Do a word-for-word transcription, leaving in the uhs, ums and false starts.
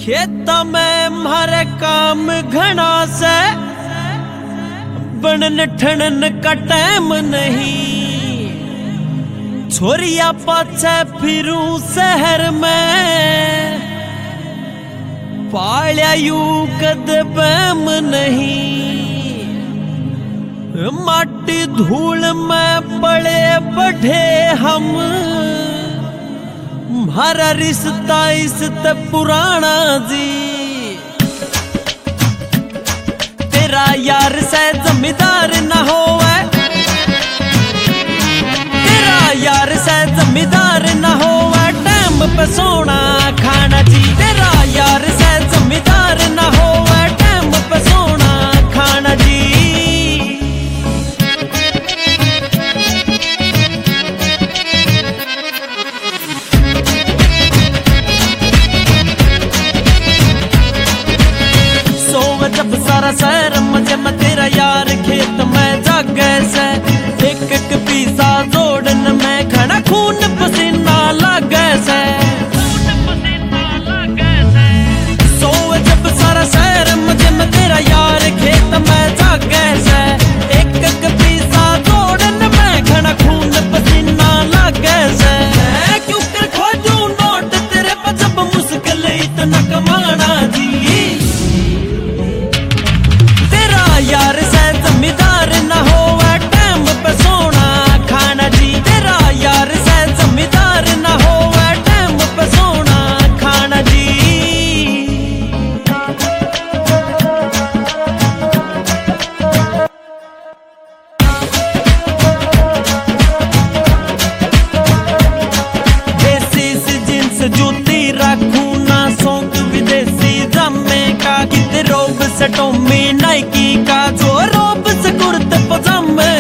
खेता में मारे काम घना से बनन ठनन का टाइम नहीं। छोरिया पाछे फिरूं शहर में पालिया यू कदम नहीं। माटी धूल में पड़े बढ़े हम हमारा रिश्ता इससे पुराना जी। तेरा यार से जमींदार ना होवे, तेरा यार से जमींदार ना होवे टाइम पे सोना खाना जी। तेरा यार से जमींदार ना होवे टाइम पे सोना खाना जी। जब सारा शहर मजे में तेरा यार खेत में जागे से एक एक पीसा जोड़न में खड़ा खून पसीना लागे से। सो जब सारा शहर मजे में तेरा यार खेत में जागे से एक एक पीसा जोड़न में खड़ा खून पसीना लागे से। क्यों कर खोजूं नोट तेरे पर जब मुश्किल इतना कमाना जी। यार से जमींदार ना होवे टाइम पे सोना खाना जी। तेरा यार से जमींदार ना होवे टाइम पे सोना खाना जी। देसी सी जींस जूती रखूं ना शौक विदेशी जमे का। कित रोब से टोमी नाइकी का जो रोब से कुर्ते पजामे